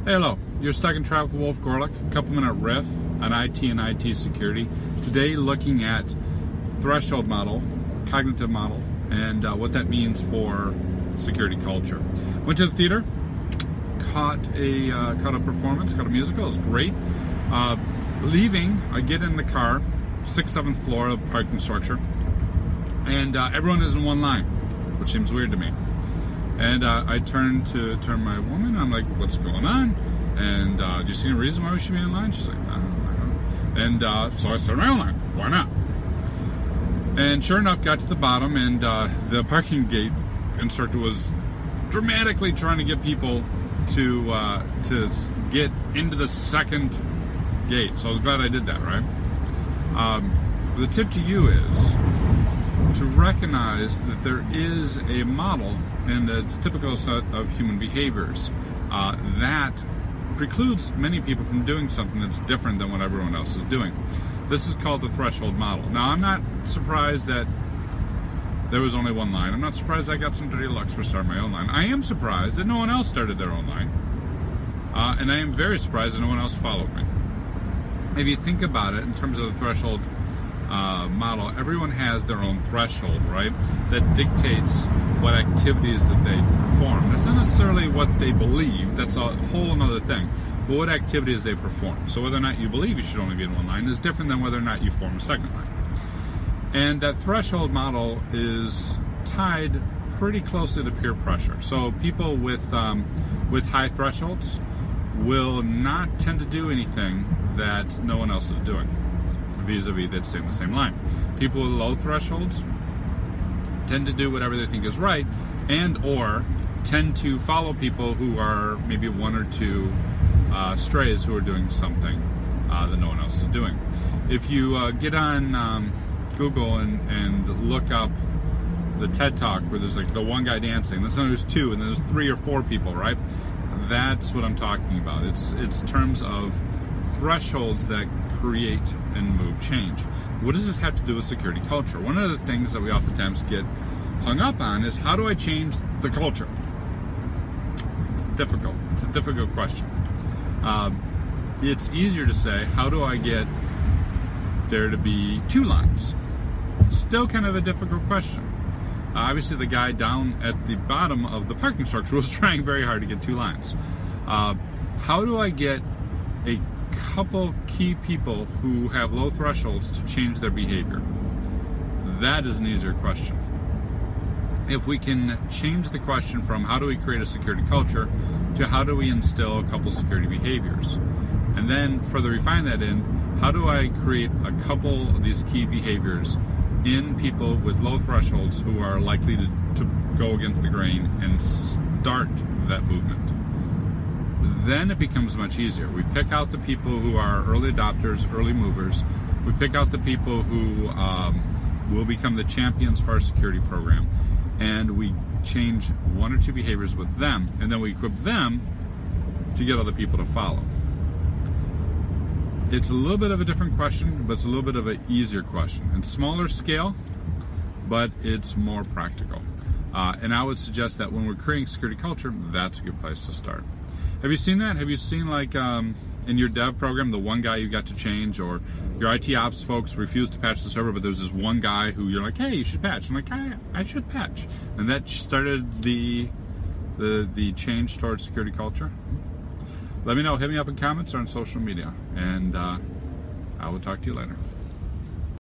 Hey, hello. You're stuck in traffic with Wolf Gorlick. A couple-minute riff on IT and IT security. Today, looking at threshold model, cognitive model, and what that means for security culture. Went to the theater, caught a performance, caught a musical. It was great. Leaving, I get in the car, 6th, 7th floor of the parking structure, and everyone is in one line, which seems weird to me. And I turned to my woman. I'm like, what's going on? And do you see any reason why we should be in line? She's like, I don't know. And so I started my own line. Why not? And sure enough, got to the bottom, and the parking gate instructor was dramatically trying to get people to get into the second gate. So I was glad I did that, right? The tip to you is to recognize that there is a model and it's typical set of human behaviors that precludes many people from doing something that's different than what everyone else is doing. This is called the threshold model. Now, I'm not surprised that there was only one line. I'm not surprised I got some dirty looks for starting my own line. I am surprised that no one else started their own line. And I am very surprised that no one else followed me. If you think about it in terms of the threshold model, everyone has their own threshold, right? That dictates what activities that they perform. That's not necessarily what they believe, that's a whole other thing, but what activities they perform. So whether or not you believe you should only be in one line is different than whether or not you form a second line. And that threshold model is tied pretty closely to peer pressure. So people with high thresholds will not tend to do anything that no one else is doing. Vis-a-vis, they'd stay in the same line. People with low thresholds tend to do whatever they think is right, and or tend to follow people who are maybe one or two strays who are doing something that no one else is doing. If you get on Google and look up the TED Talk where there's like the one guy dancing, then there's two, and then there's 3 or 4 people, right? That's what I'm talking about. It's terms of thresholds that create and move change. What does this have to do with security culture? One of the things that we oftentimes get hung up on is, how do I change the culture? It's difficult. It's a difficult question. It's easier to say, how do I get there to be 2 lines? Still kind of a difficult question. Obviously, the guy down at the bottom of the parking structure was trying very hard to get 2 lines. How do I get a couple key people who have low thresholds to change their behavior? That is an easier question. If we can change the question from how do we create a security culture to how do we instill a couple security behaviors, and then further refine that in how do I create a couple of these key behaviors in people with low thresholds who are likely to go against the grain and start that movement, then it becomes much easier. We pick out the people who are early adopters, early movers. We pick out the people who will become the champions for our security program, and we change 1 or 2 behaviors with them, and then we equip them to get other people to follow. It's a little bit of a different question, but it's a little bit of an easier question. It's smaller scale, but it's more practical. And I would suggest that when we're creating security culture, that's a good place to start. Have you seen that? Have you seen, like, in your dev program, the one guy you got to change, or your IT ops folks refused to patch the server, but there's this one guy who you're like, hey, you should patch. I'm like, I should patch. And that started the change towards security culture. Let me know. Hit me up in comments or on social media, and I will talk to you later.